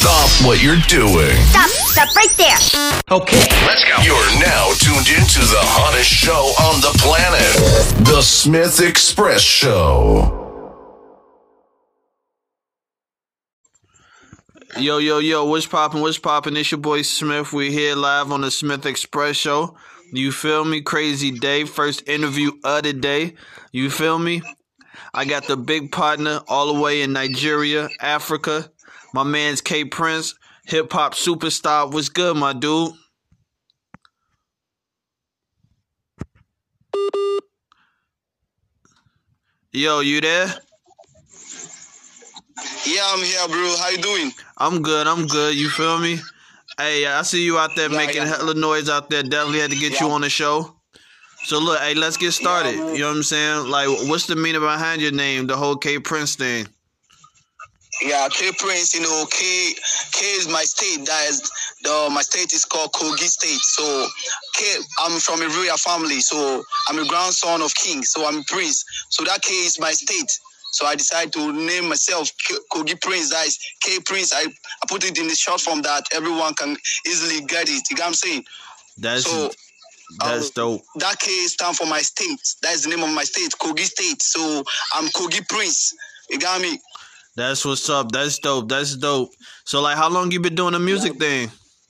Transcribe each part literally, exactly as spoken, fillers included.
Stop what you're doing. Stop, stop right there. Okay, let's go. You're now tuned into the hottest show on the planet, The Smith Express Show. Yo, yo, yo, what's poppin', what's poppin'? It's your boy Smith. We're here live on the Smith Express Show. You feel me? Crazy day. First interview of the day. You feel me? I got the big partner all the way in Nigeria, Africa. My man's K Prince, hip-hop superstar. What's good, my dude? Yo, you there? Yeah, I'm here, bro. How you doing? I'm good, I'm good. You feel me? Hey, I see you out there Yeah, making yeah. hella noise out there. Definitely had to get you Yeah. on the show. So look, hey, let's get started. Yeah, You know what I'm saying? Like, what's the meaning behind your name, the whole K Prince thing? Yeah, K Prince, you know, K K is my state. That is the my state is called Kogi State. So K, I'm from a royal family, so I'm a grandson of king, so I'm a prince. So that K is my state. So I decided to name myself K- Kogi Prince. That is K Prince. I, I put it in the short form that everyone can easily get it. You get what I'm saying? That's So that's um, dope. that K stands for my state. That is the name of my state, Kogi State. So I'm Kogi Prince. You got me? That's what's up. That's dope. That's dope. So like, how long you been doing the music thing?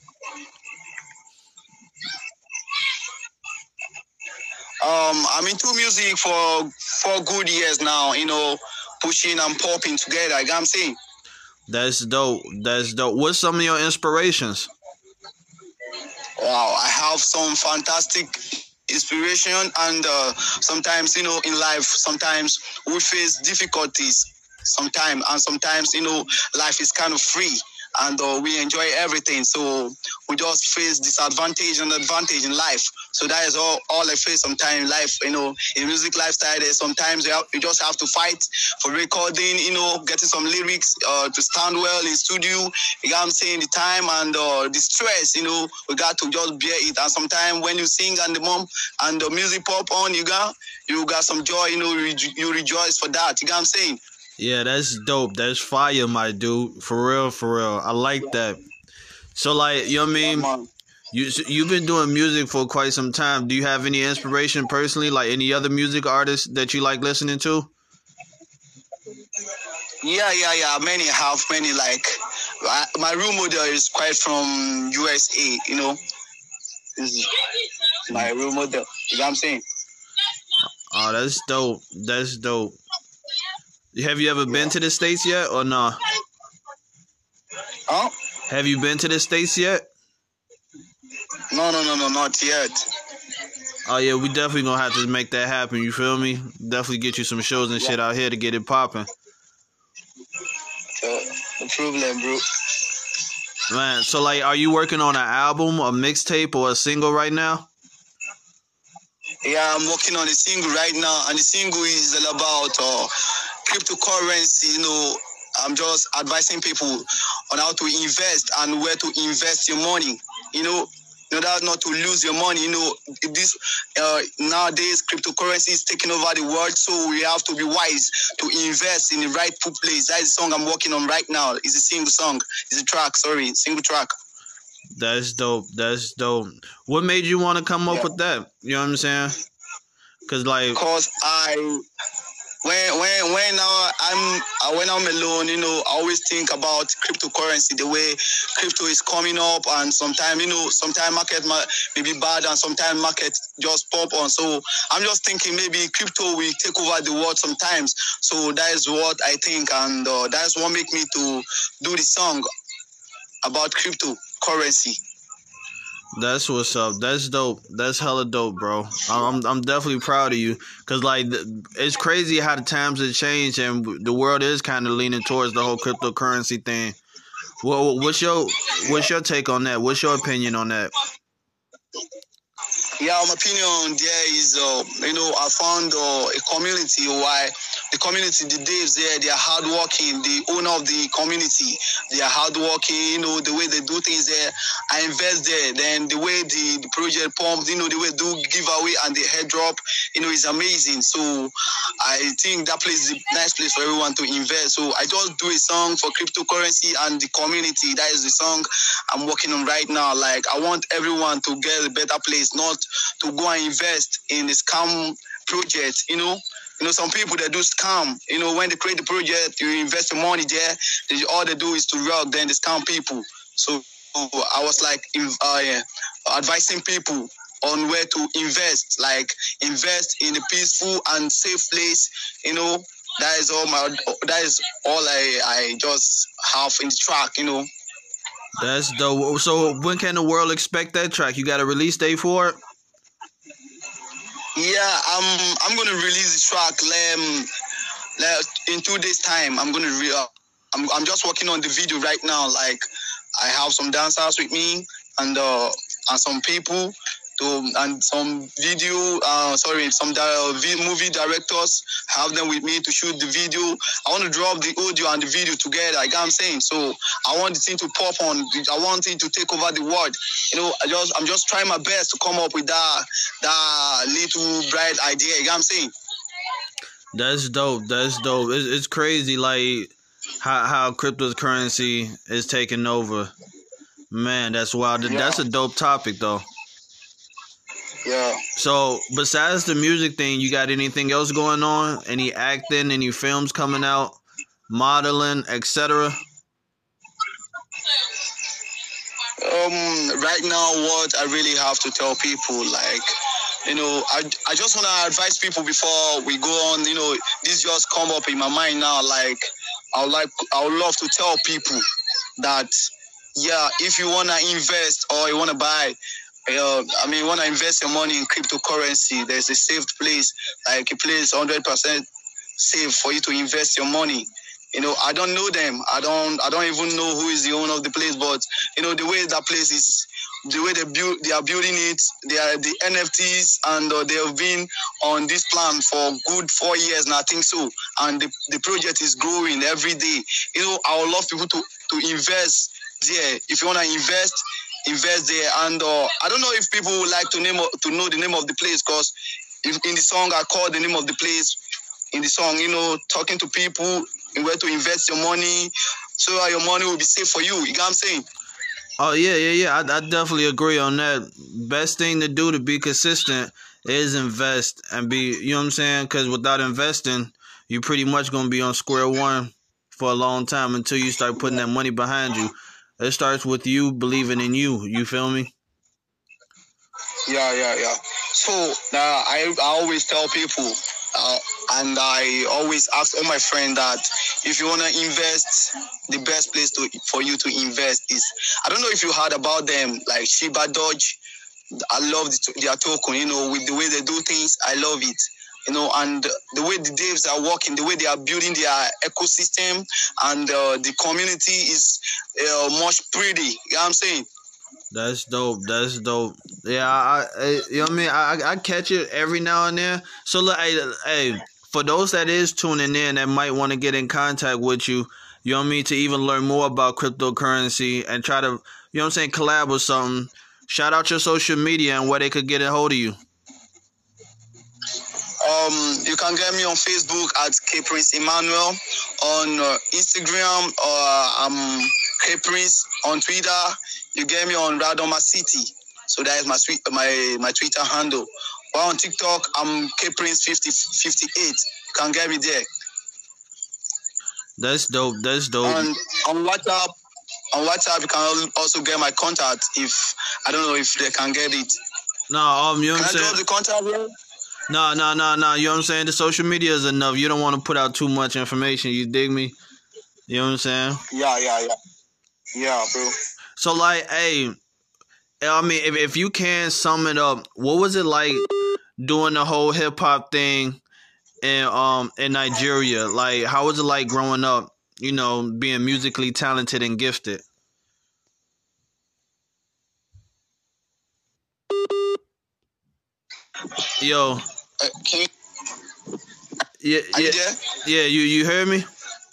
Um, I'm into music for four good years now, you know, pushing and popping together. You know what I'm saying? That's dope. That's dope. What's some of your inspirations? Wow, I have some fantastic inspiration, and uh, sometimes, you know, in life, sometimes we face difficulties, sometimes, and sometimes, you know, life is kind of free. And uh, we enjoy everything, so we just face disadvantage and advantage in life. So that is all, all I face sometimes in life, you know, in music lifestyle. There's sometimes you, have, you just have to fight for recording, you know, getting some lyrics uh, to stand well in studio. You know what I'm saying? The time and uh, the stress, you know, we got to just bear it. And sometimes when you sing and the mom and the music pop on, you got you got some joy, you know, you, you rejoice for that. You know what I'm saying? Yeah, that's dope. That's fire, my dude. For real, for real. I like that. So like, you know what I mean? Man. You you've been doing music for quite some time. Do you have any inspiration personally, like any other music artists that you like listening to? Yeah, yeah, yeah. Many have many like I, my role model is quite from U S A. You know, this is my role model. You know what I'm saying? Oh, that's dope. That's dope. Have you ever been to the States yet or no? Huh? Have you been to the States yet? No, no, no, no, not yet. Oh yeah, we definitely gonna have to make that happen. You feel me? Definitely get you some shows and shit out here to get it popping. So, no problem, bro. Man, so like, are you working on an album, a mixtape, or a single right now? Yeah, I'm working on a single right now, and the single is all about uh, cryptocurrency. You know, I'm just advising people on how to invest and where to invest your money. You know, in order not to lose your money. You know, this uh, nowadays cryptocurrency is taking over the world, so we have to be wise to invest in the right place. That is the song I'm working on right now. It's a single song. It's a track. Sorry, single track. That's dope. That's dope. What made you want to come up Yeah. with that? You know what I'm saying? Cause like, Cause I, when when when uh, I'm uh, when I'm alone, you know, I always think about cryptocurrency, the way crypto is coming up, and sometimes, you know, sometimes market ma- may be bad, and sometimes market just pop on. So I'm just thinking maybe crypto will take over the world sometimes. So that is what I think, and uh, that's what make me to do the song about cryptocurrency. that's what's up. That's dope. That's hella dope, bro. I'm I'm definitely proud of you. Cause like, th- it's crazy how the times have changed and the world is kind of leaning towards the whole cryptocurrency thing. Well, what's your what's your take on that? What's your opinion on that? Yeah, my opinion there is, uh, you know, I found uh, a community why the community, the Daves there, they are hardworking. The owner of the community, they are hardworking. You know, the way they do things there, I invest there. Then the way the, the project pumped, you know, the way they do giveaway and the head drop, you know, is amazing. So I think that place is a nice place for everyone to invest. So I just do a song for cryptocurrency and the community. That is the song I'm working on right now. Like, I want everyone to get a better place, not to go and invest in the scam project, you know. You know, some people that do scam, you know, when they create the project, you invest your money there, they, all they do is to rock, then they scam people. So I was like uh, yeah, advising people on where to invest, like invest in a peaceful and safe place, you know. That is all my, that is all I, I just have in the track, you know. That's dope. So when can the world expect that track? You got a release date for it? Yeah, I'm I'm gonna release the track um, in two days time. I'm gonna re- uh, I'm I'm just working on the video right now. Like, I have some dancers with me and uh and some people to and some video uh sorry some di- movie directors have them with me to shoot the video. I want to drop the audio and the video together. Like I'm saying, so I want the thing to pop on. I want it to take over the world. You know, I just I'm just trying my best to come up with that that little bright idea. You know what I'm saying? That's dope. That's dope. It's, it's crazy, like how how cryptocurrency is taking over. Man, that's wild. Yeah. That's a dope topic, though. Yeah. So, besides the music thing, you got anything else going on? Any acting? Any films coming out? Modeling, et cetera. Um, right now, what I really have to tell people, like, you know, I, I just want to advise people before we go on. You know, this just come up in my mind now. Like, I would like, I would love to tell people that, yeah, if you want to invest or you want to buy, uh, I mean, want to invest your money in cryptocurrency, there's a safe place, like a place one hundred percent safe for you to invest your money. You know, I don't know them. I don't. I don't even know who is the owner of the place. But you know, the way that place is, the way they build, they are building it. They are the N F Ts, and uh, they have been on this plan for good four years now. I think so. And the, the project is growing every day. You know, I would love people to to invest there. If you want to invest, invest there. And uh, I don't know if people would like to name to know the name of the place, because in the song I call the name of the place. In the song, you know, talking to people in where to invest your money so that your money will be safe for you. You know what I'm saying? Oh, yeah, yeah, yeah. I, I definitely agree on that. Best thing to do to be consistent is invest and be, you know what I'm saying? Because without investing, you're pretty much going to be on square one for a long time until you start putting that money behind you. It starts with you believing in you. You feel me? Yeah, yeah, yeah. So uh, I, I always tell people, uh, and I always ask all my friends that if you want to invest, the best place to for you to invest is, I don't know if you heard about them, like Shiba Doge. I love the, their token, you know, with the way they do things. I love it, you know, and the way the devs are working, the way they are building their ecosystem, and uh, the community is uh, much pretty. You know what I'm saying? That's dope. That's dope. Yeah, I, I you know what I mean? I, I catch it every now and then. So, look, hey, hey, for those that is tuning in that might want to get in contact with you, you know what I mean, to even learn more about cryptocurrency and try to, you know what I'm saying, collab with something, shout out your social media and where they could get a hold of you. Um, you can get me on Facebook at K Prince Emmanuel, on uh, Instagram, or um, K Prince on Twitter. You get me on Radoma City. So that is my my my Twitter handle. But on TikTok, I'm K Prince fifty fifty-eight. You can get me there. That's dope. That's dope. And on WhatsApp, on WhatsApp, you can also get my contact if, I don't know if they can get it. No, um, you know what I'm Can I saying? drop the contact here? No, no, no, no. You know what I'm saying? The social media is enough. You don't want to put out too much information. You dig me? You know what I'm saying? Yeah, yeah, yeah. Yeah, bro. So, like, hey, I mean, if, if you can sum it up, what was it like doing the whole hip hop thing in um in Nigeria? Like, how was it like growing up, you know, being musically talented and gifted? Yo, Uh, can you... Yeah, Are yeah, you there? yeah. You you heard me?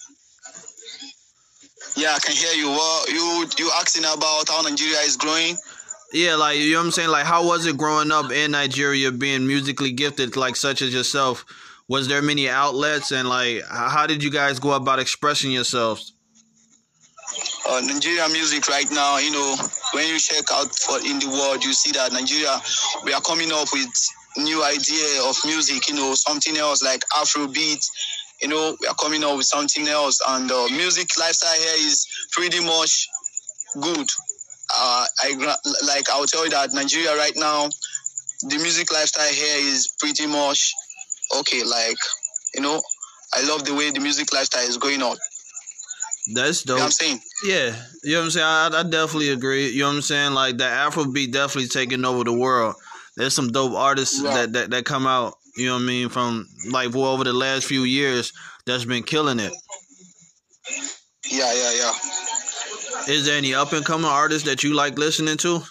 Yeah, I can hear you. Well, you you asking about how Nigeria is growing? Yeah, like you know what I'm saying. Like, how was it growing up in Nigeria, being musically gifted, like such as yourself? Was there many outlets, and like, h- how did you guys go about expressing yourselves? Uh, Nigeria music right now, you know, when you check out for in the world, you see that Nigeria, we are coming up with new idea of music, you know, something else like Afrobeat. You know, we are coming up with something else, and uh, music lifestyle here is pretty much good. Uh, I gra- like I'll tell you that Nigeria right now, the music lifestyle here is pretty much okay. Like, you know, I love the way the music lifestyle is going on. That's You know what I'm dope. saying? Yeah, you know what I'm saying. I, I definitely agree. You know what I'm saying. Like the Afrobeat definitely taking over the world. There's some dope artists Yeah. that, that that come out. You know what I mean, from like well, over the last few years that's been killing it. Yeah, yeah, yeah. Is there any up and coming artists that you like listening to?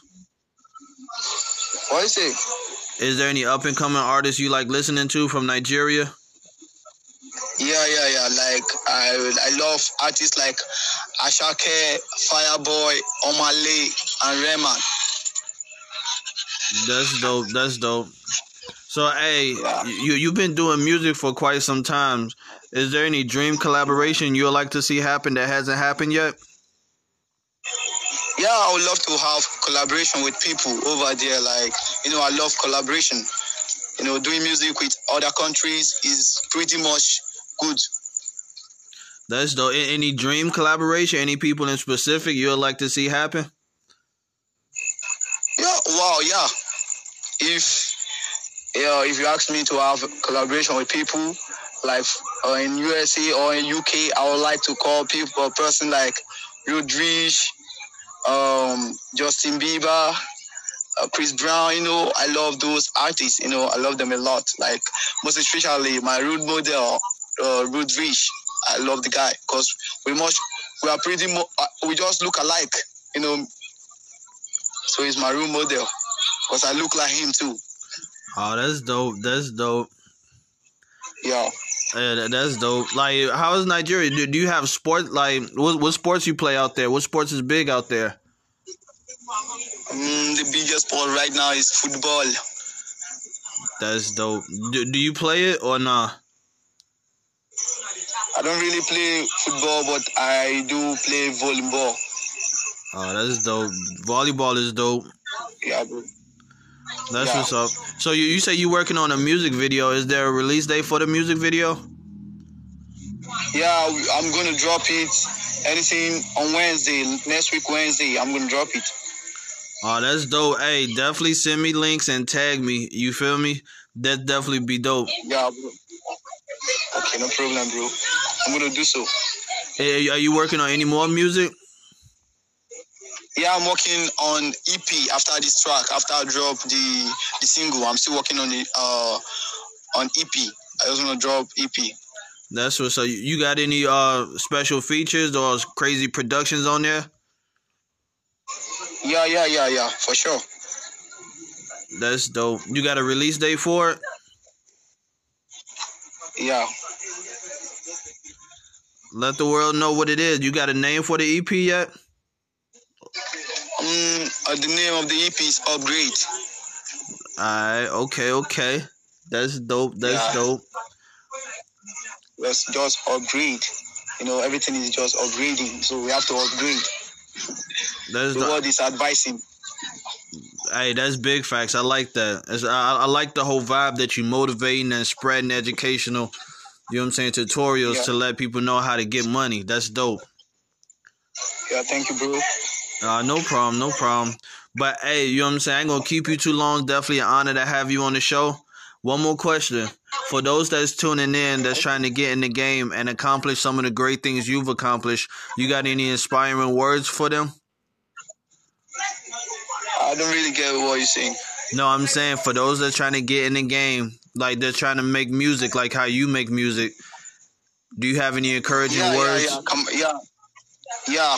What is it? Is there any up and coming artists you like listening to from Nigeria? Yeah, yeah, yeah. Like I, I love artists like Ashake, Fireboy, Omale, and Rema. That's dope. That's dope. So, hey, Yeah, you you've been doing music for quite some time. Is there any dream collaboration you'd like to see happen that hasn't happened yet? yeah. I would love to have collaboration with people over there. Like, you know, I love collaboration. You know, doing music with other countries is pretty much good. That's dope. A- Any dream collaboration? Any people in specific you'd like to see happen? Yeah, wow, yeah. If yeah, if you ask me to have collaboration with people like uh, in U S A or in U K, I would like to call people a person like Rodriguez, um, Justin Bieber, uh, Chris Brown. You know, I love those artists. You know, I love them a lot. Like most especially my role model, uh, Rodriguez. I love the guy because we much we are pretty mo- uh, we just look alike. You know, so he's my role model because I look like him too. Oh, that's dope. That's dope. Yeah. Yeah, that, that's dope. Like, how is Nigeria? Do, do you have sport? Like, what what sports you play out there? What sports is big out there? Mm, the biggest sport right now is football. That's dope. Do, do you play it or nah? I don't really play football, but I do play volleyball. Oh, that's dope. Volleyball is dope. Yeah, bro. That's Yeah. what's up. So you, you say you working on a music video. Is there a release date for the music video? Yeah, I'm gonna drop it. Anything on Wednesday, next week Wednesday, I'm gonna drop it. Oh, that's dope. Hey, definitely send me links and tag me. You feel me? That definitely be dope. Yeah, bro. Okay, no problem, bro. I'm gonna do so. Hey, are you working on any more music? Yeah, I'm working on E P after this track. After I drop the the single, I'm still working on the uh on E P. I just wanna drop E P. That's what. So you you got any uh special features or crazy productions on there? Yeah, yeah, yeah, yeah, for sure. That's dope. You got a release date for it? Yeah. Let the world know what it is. You got a name for the E P yet? Um, uh, the name of the E P is Upgrade. Alright, okay, okay. That's dope. That's Yeah. dope. Let's just upgrade. You know, everything is just upgrading, so we have to upgrade. That's The the, world is advising. hey, that's big facts. I like that. It's, I, I like the whole vibe that you motivating and spreading educational, you know what I'm saying, tutorials Yeah. to let people know how to get money. That's dope. Yeah, thank you, bro. Uh, no problem, no problem. But hey, you know what I'm saying? I ain't gonna keep you too long. Definitely an honor to have you on the show. One more question. For those that's tuning in, that's trying to get in the game and accomplish some of the great things you've accomplished, you got any inspiring words for them? I don't really get what you're saying. No, I'm saying for those that trying to get in the game, like they're trying to make music like how you make music, do you have any encouraging Yeah, yeah, words? yeah. Come, yeah, yeah.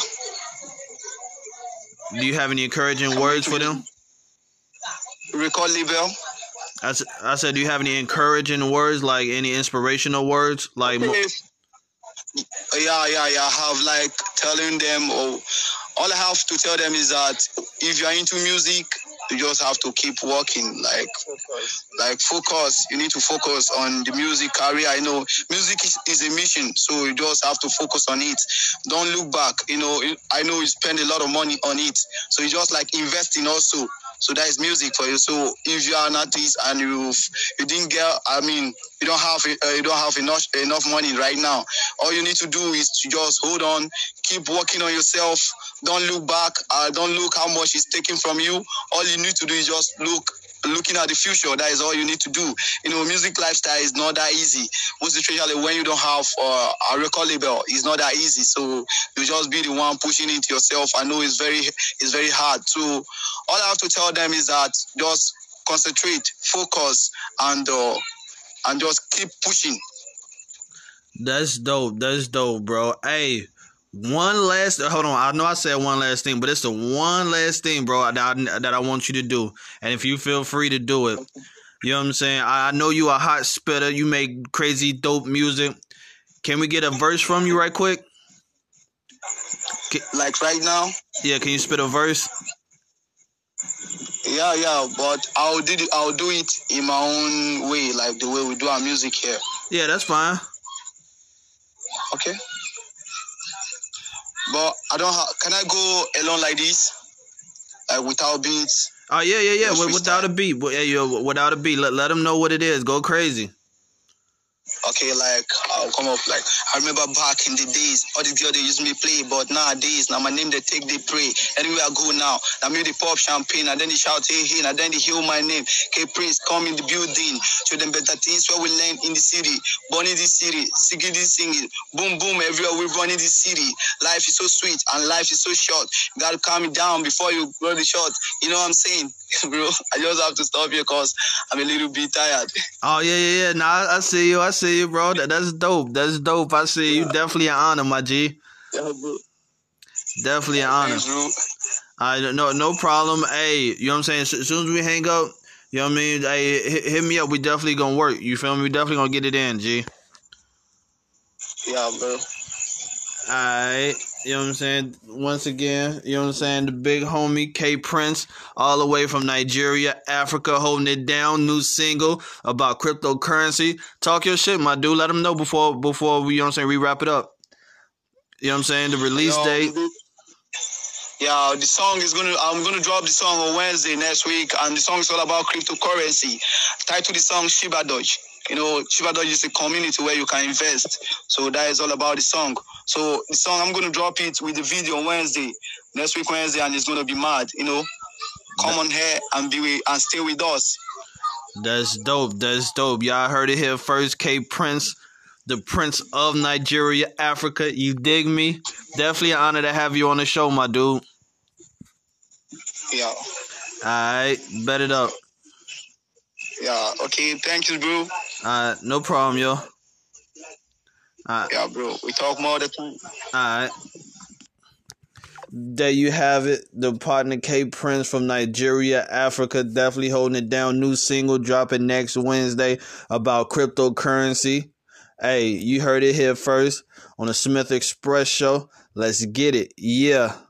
Do you have any encouraging Come words into for them? Record label. I, s- I said, do you have any encouraging words, like any inspirational words, like? Mo- Yeah, yeah, yeah. I have like telling them, or all I have to tell them is that if you are into music, you just have to keep working. Like, focus. like focus. You need to focus on the music career. I know music is, is a mission, so you just have to focus on it. Don't look back. You know, I know you spend a lot of money on it, so you just like investing also. So that is music for you. So if you are an artist and you you didn't get, I mean, you don't have uh, you don't have enough enough money right now. All you need to do is to just hold on, keep working on yourself. Don't look back. Uh, don't look how much is taken from you. All you need to do is just look. Looking at the future, that is all you need to do. You know, music lifestyle is not that easy. Most especially when you don't have uh, a record label, it's not that easy. So you just be the one pushing it yourself. I know it's very, it's very hard. So all I have to tell them is that just concentrate, focus, and uh, and just keep pushing. That's dope. That's dope, bro. Hey, one last. Hold on. I know I said one last thing, but it's the one last thing, bro, that I, that I want you to do. And if you feel free to do it, you know what I'm saying? I, I know you a hot spitter. You make crazy dope music. Can we get a verse from you right quick? Can, Like right now? yeah, can you spit a verse? Yeah, yeah, but I'll do it, I'll do it in my own way, like the way we do our music here. Yeah, that's fine. Okay. But I don't have. Can I go alone like this, like without beats? Oh yeah, yeah, yeah. Just With, without a freestyle. beat, Wi- yeah, yeah, without a beat. Let let them know what it is. Go crazy. Okay, like I'll come up like I remember back in the days, all the girls they used me play, but nowadays now my name they take they pray. Anywhere I go now, now me they pop champagne and then they shout hey hey and then they hear my name. K Prince come in the building, show them better things where we learn in the city, born in the city, singing this singing, boom boom everywhere we run in the city. Life is so sweet and life is so short. You gotta calm it down before you run the shot. You know what I'm saying, bro? I just have to stop here cause I'm a little bit tired. Oh yeah, yeah, yeah. Nah, I, I see you. I see you, bro. That, that's dope. That's dope. I see you. Definitely an honor, my G. Yeah, bro. Definitely an honor. Thanks, bro. I no no problem. Hey, you know what I'm saying? As soon as we hang up, you know what I mean? Hey, hit, hit me up. We definitely gonna work. You feel me? We definitely gonna get it in, G. Yeah, bro. Alright. You know what I'm saying? Once again, you know what I'm saying? The big homie K Prince, all the way from Nigeria, Africa, holding it down. New single about cryptocurrency. Talk your shit, my dude. Let them know before before we, you know what I'm saying, we wrap it up. You know what I'm saying? The release Yo, date. Yeah, the song is gonna. I'm gonna drop the song on Wednesday next week, and the song is all about cryptocurrency. Title the song Shiba Doge. You know, Shiba Doge is a community where you can invest. So that is all about the song. So the song I'm gonna drop it with the video on Wednesday, next week Wednesday, and it's gonna be mad. You know, come on here and be with, and stay with us. That's dope. That's dope. Y'all heard it here first. K Prince, the Prince of Nigeria, Africa. You dig me? Definitely an honor to have you on the show, my dude. Yeah, Alright, bet it up. yeah. Okay, thank you, bro. Alright, no problem, yo. Alright, Yeah, bro. We talk more the time. alright. There you have it. The partner K Prince from Nigeria, Africa, definitely holding it down. New single dropping next Wednesday about cryptocurrency. Hey, you heard it here first on the Smith Express Show. Let's get it. Yeah.